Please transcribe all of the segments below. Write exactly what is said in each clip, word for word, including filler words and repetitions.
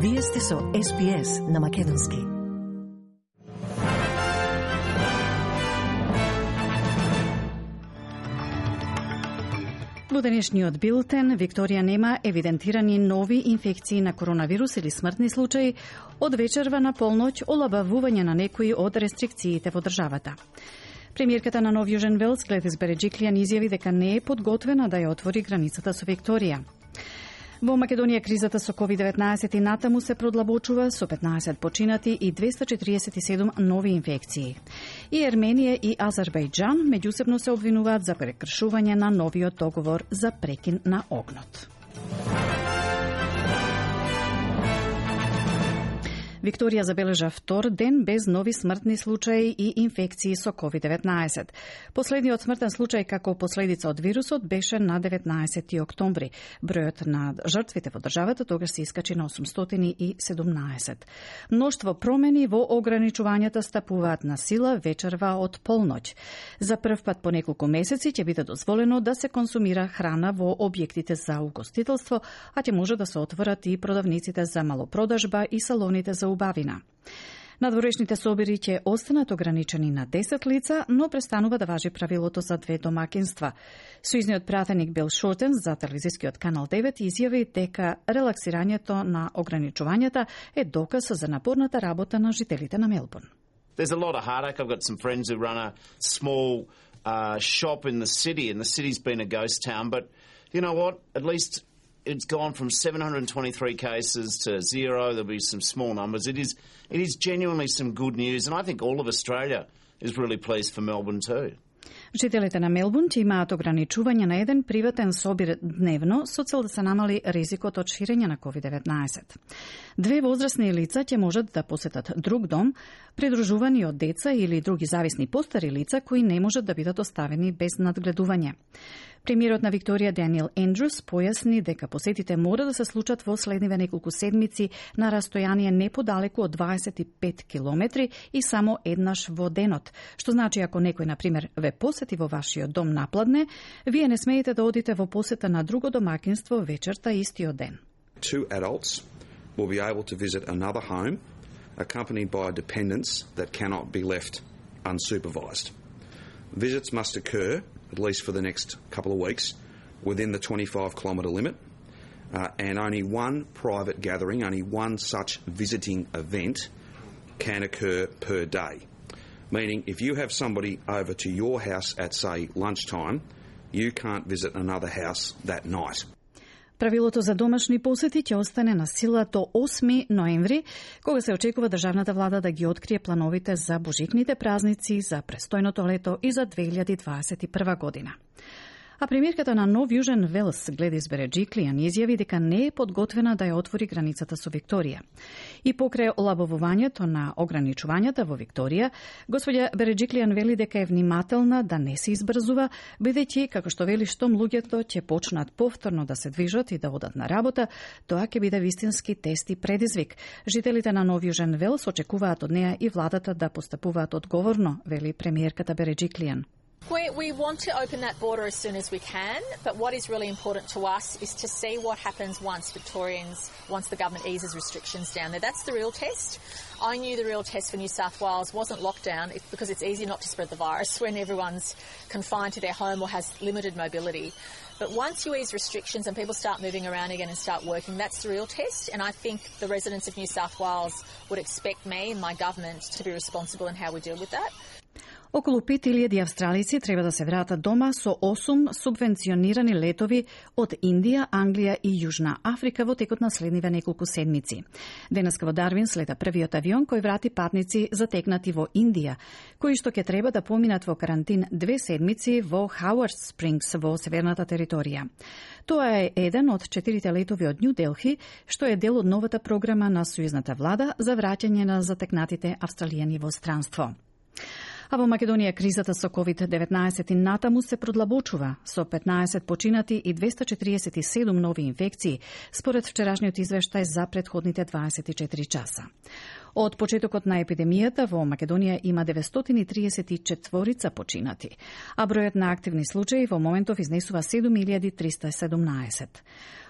Вие сте со Ес Би Ес на Македонски. Во денешниот билтен, Викторија нема евидентирани нови инфекции на коронавирус или смртни случаи, од вечерва на полноќ олабавување на некои од рестрикциите во државата. Премиерката на Нов Јужен Велс, Гледис Береджиклијан, изјави дека не е подготвена да ја отвори границата со Викторија. Во Македонија кризата со ковид деветнаесет и натаму се продлабочува со петнаесет починати и двеста четириесет и седум нови инфекции. И Ерменија и Азербејџан меѓусебно се обвинуваат за прекршување на новиот договор за прекин на огнот. Викторија забележа втор ден без нови смртни случаи и инфекции со ковид деветнаесет. Последниот смртен случај како последица од вирусот беше на деветнаесети октомври. Бројот на жртвите во државата тогаш се искачи на осумстотини и седумнаесет. Мноштво промени во ограничувањата стапуваат на сила вечерва од полноќ. За прв пат по неколку месеци ќе биде дозволено да се консумира храна во објектите за угостителство, а ќе може да се отворат и продавниците за малопродажба и салоните за убавина. Надворешните собири ќе останат ограничени на десет лица, но престанува да важи правилото за две домакинства. Сојузниот пратеник Бил Шортен за телевизискиот канал девет изјави дека релаксирањето на ограничувањата е доказ за напорната работа на жителите на Мелбурн. There's a lot of heartache. I've got some friends who run a small uh, shop in the city, and the city's been a ghost town, but you know what? At least it's gone from seven hundred twenty-three cases to zero. There'll be some small numbers. It is, it is genuinely some good news, and I think all of Australia is really pleased for Melbourne too. Жителите на Мелбурн ќе имаат ограничување на еден приватен собир дневно со цел да се намали ризикот од ширење на ковид деветнаесет. Две возрастни лица ќе можат да посетат друг дом, придружувани од деца или други зависни постари лица кои не можат да бидат оставени без надгледување. Премиерот на Викторија Даниел Ендрюс појасни дека посетите мора да се случат во следниве неколку седмици на растојание не подалеку од дваесет и пет километри и само еднаш во денот, што значи ако некој на пример ве посети во вашиот дом напладне, вие не смеете да одите во посета на друго домакинство вечерта истиот ден. Two adults will be able to visit another home accompanied by dependents that cannot be left unsupervised. Visits must occur, at least for the next couple of weeks, within the twenty-five kilometre limit, uh, and only one private gathering, only one such visiting event can occur per day. Meaning, if you have somebody over to your house at, say, lunchtime, you can't visit another house that night. Правилото за домашни посети ќе остане на сила до осми ноември, кога се очекува државната влада да ги открие плановите за божикните празници, за престојното лето и за две илјади дваесет и прва година. А премиерката на Нов Јужен Велс, Гледис Береджиклијан, изјави дека не е подготвена да ја отвори границата со Викторија. И покрај олабовувањето на ограничувањата во Викторија, господја Береджиклијан вели дека е внимателна да не се избрзува, бидејќи, како што вели, штом луѓето ќе почнат повторно да се движат и да одат на работа, тоа ќе биде вистински тест и предизвик. Жителите на Нов Јужен Велс очекуваат од неа и владата да постапуваат одговорно, вели премиерката Береджиклијан. We, we want to open that border as soon as we can, but what is really important to us is to see what happens once Victorians, once the government eases restrictions down there. That's the real test. I knew the real test for New South Wales wasn't lockdown because it's easy not to spread the virus when everyone's confined to their home or has limited mobility. But once you ease restrictions and people start moving around again and start working, that's the real test. And I think the residents of New South Wales would expect me and my government to be responsible in how we deal with that. Околу пет илјади австралици треба да се вратат дома со осум субвенционирани летови од Индија, Англија и Јужна Африка во текот на следниве неколку седмици. Денеска во Дарвин слета првиот авион кој врати патници затекнати во Индија, кои што ќе треба да поминат во карантин две седмици во Хауард Спрингс во северната територија. Тоа е еден од четирите летови од Нью Делхи, што е дел од новата програма на сојузната влада за враќање на затекнатите австралијани во странство. А во Македонија кризата со ковид деветнаесет и натаму се продлабочува, со петнаесет починати и двеста четириесет и седум нови инфекции, според вчерашниот извештај за претходните дваесет и четири часа. Од почетокот на епидемијата во Македонија има деветстотини триесет и четири починати, а бројот на активни случаи во моментов изнесува седум илјади триста и седумнаесет.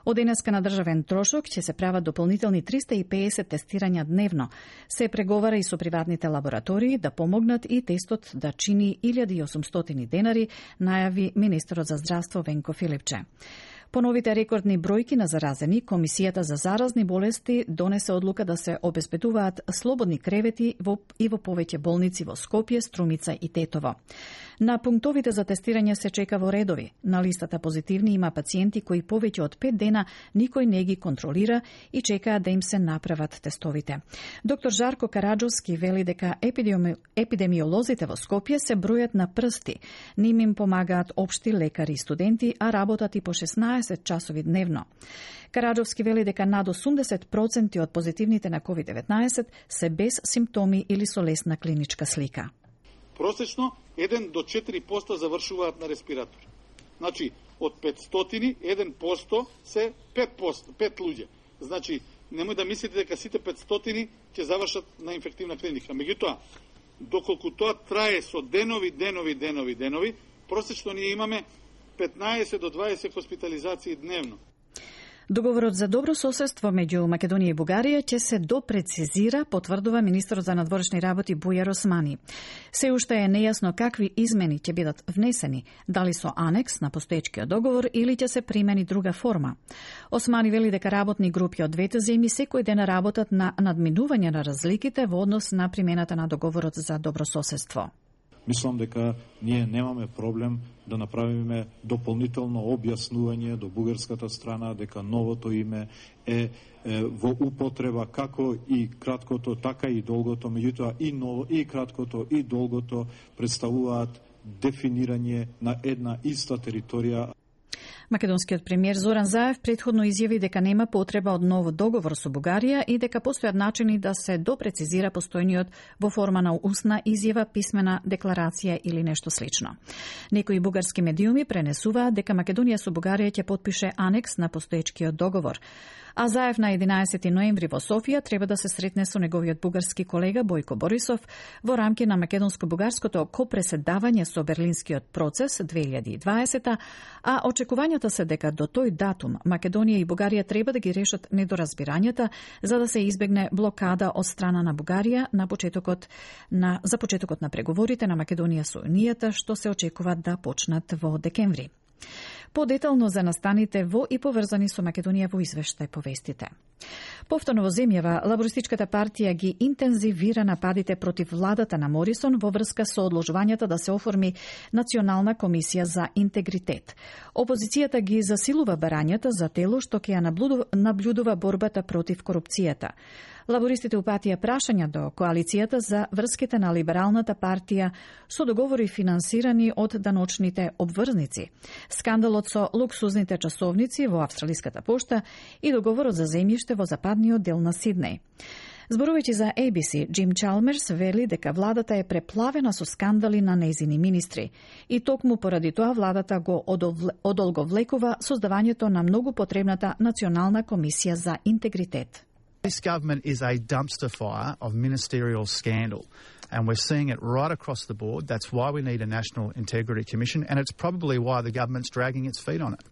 Од денеска на државен трошок ќе се прават дополнителни триста и педесет тестирања дневно. Се преговара и со приватните лаборатории да помогнат и тестот да чини илјада и осумстотини денари, најави министерот за здравство Венко Филипче. По новите рекордни бројки на заразени, Комисијата за заразни болести донесе одлука да се обезбедуваат слободни кревети во, и во повеќе болници во Скопје, Струмица и Тетово. На пунктовите за тестирање се чека во редови. На листата позитивни има пациенти кои повеќе од пет дена никој не ги контролира и чекаат да им се направат тестовите. Доктор Жарко Караджовски вели дека епидеми... епидемиолозите во Скопје се бројат на прсти. Ним им помагаат општи лекари и студенти, а работат и по шеснаесет часови дневно. Караджовски вели дека над осумдесет проценти од позитивните на ковид деветнаесет се без симптоми или со лесна клиничка слика. Просечно еден до четири проценти завршуваат на респиратор. Значи, од петстотини, еден процент се пет проценти, пет луѓе. Значи, немој да мислите дека сите петстотини ќе завршат на инфективна клиника. Меѓутоа, доколку тоа трае со денови, денови, денови, денови, просечно ние имаме петнаесет до дваесет хоспитализации дневно. Договорот за добро соседство меѓу Македонија и Бугарија ќе се допрецизира, потврдува министерот за надворешни работи Бујар Османи. Се уште е нејасно какви измени ќе бидат внесени, дали со анекс на постоечкиот договор или ќе се примени друга форма. Османи вели дека работни групи од двете земји секој ден работат на надминување на разликите во однос на примената на договорот за добро соседство. Мислам дека ние немаме проблем да направиме дополнително објаснување до бугарската страна дека новото име е, е во употреба како и краткото, така и долгото, меѓутоа и ново и краткото и долгото представуваат дефинирање на една иста територија. Македонскиот премиер Зоран Заев претходно изјави дека нема потреба од нов договор со Бугарија и дека постојат начини да се допрецизира постојниот во форма на устна изјава, писмена декларација или нешто слично. Некои бугарски медиуми пренесуваат дека Македонија со Бугарија ќе потпише анекс на постоечкиот договор. А Заев на единаесети ноември во Софија треба да се сретне со неговиот бугарски колега Бојко Борисов во рамки на македонско-бугарското копреседавање со Берлинскиот процес две илјади и дваесета, а очекувањата се дека до тој датум Македонија и Бугарија треба да ги решат недоразбирањата за да се избегне блокада од страна на Бугарија на почетокот на за почетокот на преговорите на Македонија со Унијата, што се очекува да почнат во декември. Подетално за настаните во и поврзани со Македонија во извештај повестите. Повторно во земјава, Лабористичката партија ги интензивира нападите против владата на Морисон во врска со одложувањата да се оформи Национална комисија за интегритет. Опозицијата ги засилува барањата за тело што ќе ја наблюдува борбата против корупцијата. Лабористите упатија прашања до коалицијата за врските на Либералната партија со договори финансирани од даночните обврзници, скандалот со луксузните часовници во австралиската пошта и договорот за земјиште во западниот дел на Сиднеј. Зборувајќи за Ей Би Си, Джим Чалмерс вели дека владата е преплавена со скандали на нејзини министри и токму поради тоа владата го одолговлекува создавањето на многу потребната Национална комисија за интегритет. This government is a dumpster fire of ministerial scandal, and we're seeing it right across the board. That's why we need a National Integrity Commission, and it's probably why the government's dragging its feet on it.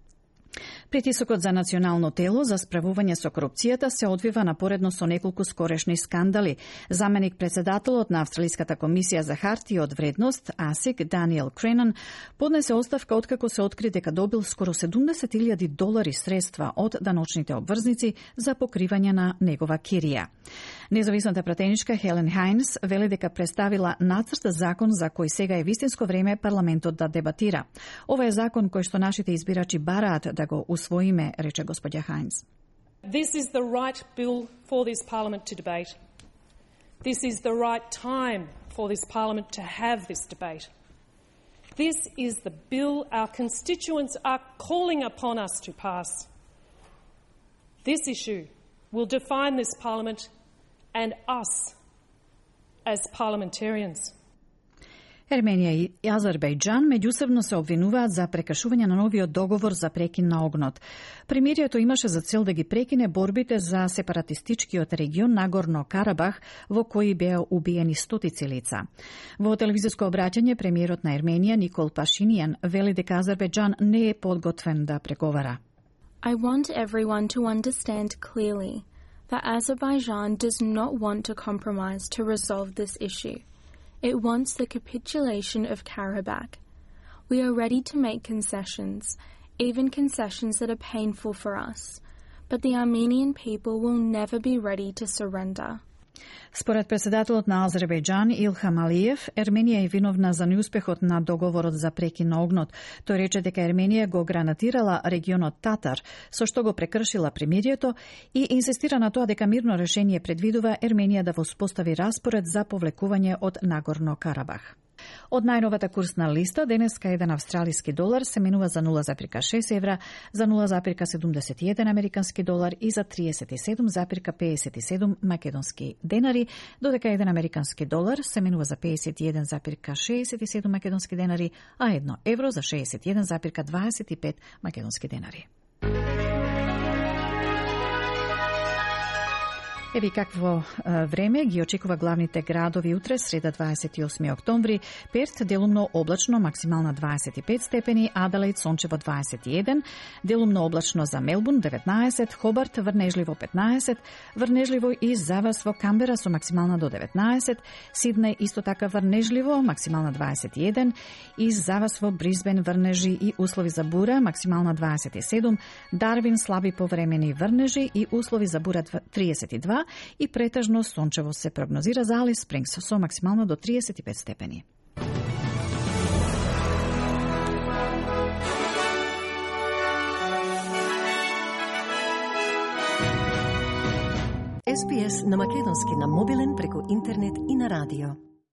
Притисокот за национално тело за справување со корупцијата се одвива напоредно со неколку скорешни скандали. Заменик председателот на Австралиската комисија за хартија од вредност, АСИК, Даниел Кренан, поднесе оставка откако се откри дека добил скоро седумдесет илјади долари средства од даночните обврзници за покривање на негова кирија. Независната пратеничка Хелен Хајнс вели дека представила нацрт закон за кој сега е вистинско време парламентот да дебатира. Ова е закон кој што нашите избирачи бараат да го усвоиме, рече господја Хајнс. This is the right bill for this parliament to debate. This is the right time for this parliament to have this debate. This is the bill our constituents are calling upon us to pass. This issue will define this parliament and us as parliamentarians. Ерменија и Азербејџан меѓусебно се обвинуваат за прекршување на новиот договор за прекин на огнот. Примирието имаше за цел да ги прекине борбите за сепаратистичкиот регион Нагорно Карабах, во кои беа убиени стотици лица. Во телевизиско обраќање премиерот на Ерменија Никол Пашинијан вели дека Азербејџан не е подготвен да преговара. I want everyone to understand clearly that Azerbaijan does not want to compromise to resolve this issue. It wants the capitulation of Karabakh. We are ready to make concessions, even concessions that are painful for us, but the Armenian people will never be ready to surrender. Според председателот на Азербејџан Илхам Алиев, Ерменија е виновна за неуспехот на договорот за прекин на огнот. Тој рече дека Ерменија го гранатирала регионот Татар, со што го прекршила примирието и инсистира на тоа дека мирно решение предвидува Ерменија да воспостави распоред за повлекување од Нагорно Карабах. Од најновата курсна листа, денеска еден австралиски долар се менува за нула зарез шест евра, за нула зарез седумдесет и еден американски долар и за триесет и седум зарез пеесет и седум македонски денари, додека еден американски долар се менува за пеесет и еден зарез шеесет и седум македонски денари, а едно евро за шеесет и еден зарез дваесет и пет македонски денари. Еви какво време ги очекува главните градови утре, среда дваесет и осми октомври. Перт делумно облачно, максимална дваесет и пет степени, Аделаид сончево дваесет и еден, делумно облачно за Мелбурн деветнаесет, Хобарт врнежливо петнаесет, врнежливо и за вас во Камбера со максимална до деветнаесет, Сиднеј исто така врнежливо, максимална дваесет и еден, и за вас во Брисбен врнежи и услови за бура, максимална дваесет и седум, Дарвин слаби повремени врнежи и услови за бура триесет и два, и претежно сончево се прогнозира за Алис Спрингс со максимално до триесет и пет степени. Ес Би Ес на македонски на мобилен преку интернет и на радио.